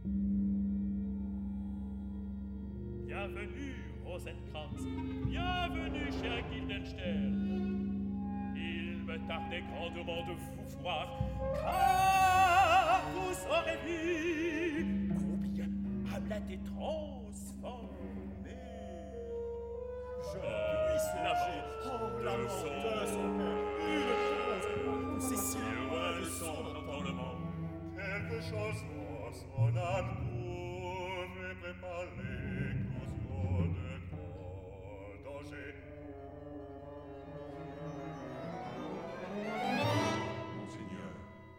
Bienvenue, Rosencrantz, bienvenue, cher Guildenstern. Il me tardait grandement de vous voir, car vous aurez vu combien Hamlet est transformé. Je ne puis songer, oh, la mort de son père, une cause, c'est si loin de son entendement. Quelque chose dans son âme pouvait préparer l'éclosion de grands dangers. Monseigneur.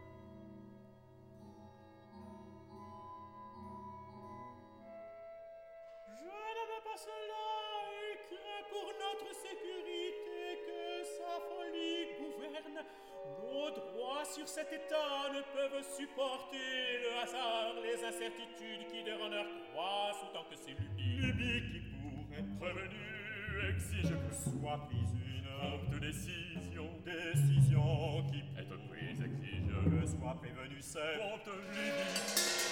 Je n'aime pas cela et crains pour notre sécurité que sa folie gouverne. Nos droits sur cet état ne peuvent supporter le hasard, les incertitudes qui de honneur croissent autant que ces lubies. Lubies qui, pour être prévenues, exigent que soit prise une prompte décision. Décision qui, être prise, exige que soit prévenue cette prompte lubie.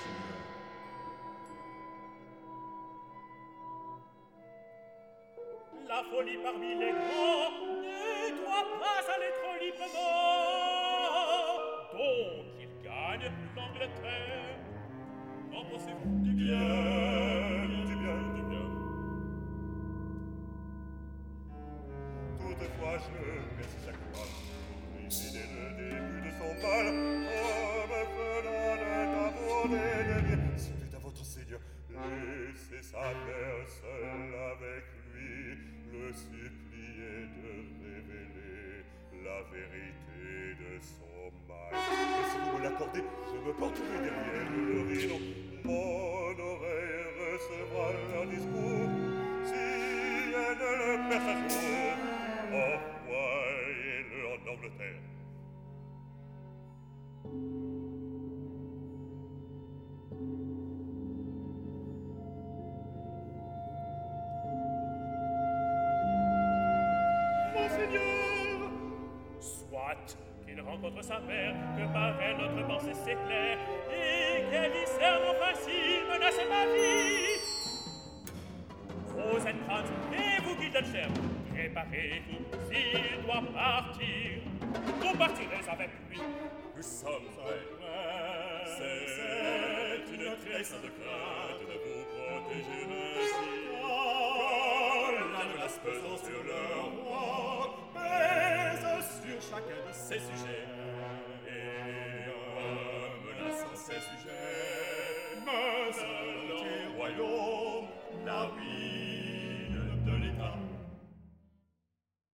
La folie parmi les grands ne doit pas aller trop librement. Donc il gagne l'Angleterre. Qu'en pensez-vous? Du bien, du bien, du bien. Toutefois, je laisse chaque fois briser dès le début de son bal, comme venant d'aborder des biens. S'il plaît à votre Seigneur, laissez sa mère seule avec lui, le supplier de révéler la vérité de son mal. Et si vous me l'accordez, je me porterai derrière le rideau. Mon oreille recevra leur discours. Si elle ne le perce un jour, envoyez-le en Angleterre. Monseigneur, soit qu'il rencontre sa mère, que par elle notre pensée s'éclaire, et qu'elle discerne enfin s'il menace ma vie. Rosencrantz et vous, Guildenstern, préparez-vous, s'il doit partir, vous partirez avec lui. Nous sommes prêts. C'est une triste crainte de vous protéger ainsi. Car la menace pesant sur le roi pèse sur chacun de ses sujets.